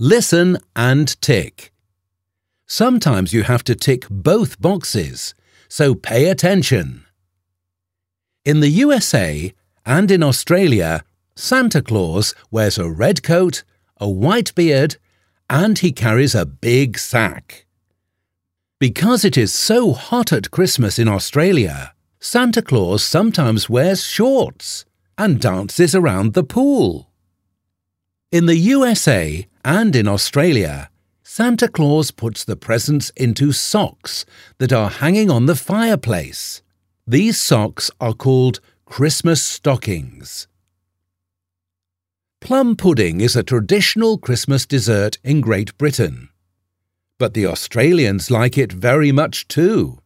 Listen and tick. Sometimes you have to tick both boxes, so pay attention. In the USA and in Australia, Santa Claus wears a red coat, a white beard, and he carries a big sack. Because it is so hot at Christmas in Australia, Santa Claus sometimes wears shorts and dances around the pool. In the USA and in Australia, Santa Claus puts the presents into socks that are hanging on the fireplace. These socks are called Christmas stockings. Plum pudding is a traditional Christmas dessert in Great Britain. But the Australians like it very much too.